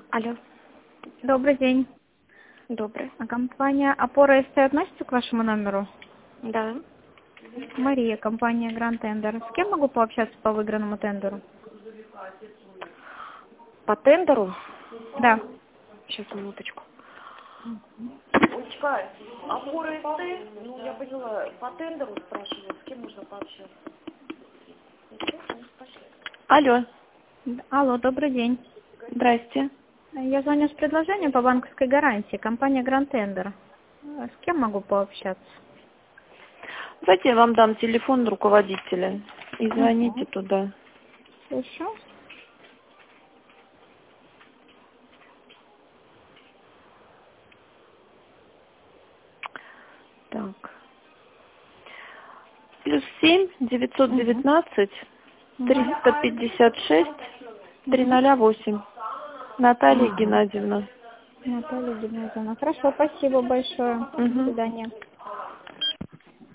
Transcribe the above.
Алло, Добрый день. добрый. А компания «Опора СТ» относится к вашему номеру? Да. Мария, компания «Гранд Тендер». С кем могу пообщаться по выигранному тендеру? По тендеру? Да. Сейчас, минуточку. Олечка, опора СТ? Ну, я поняла, по тендеру спрашиваю, с кем можно пообщаться? Алло, Алло, добрый день. здрасте. Я звоню с предложением по банковской гарантии. Компания «Гранд Тендер». С кем могу пообщаться? Давайте я вам дам телефон руководителя и звоните туда. Слышу. Так. +7 919 356 308. Наталья Геннадьевна. Наталья Геннадьевна. Хорошо, спасибо большое. До Мгм. свидания.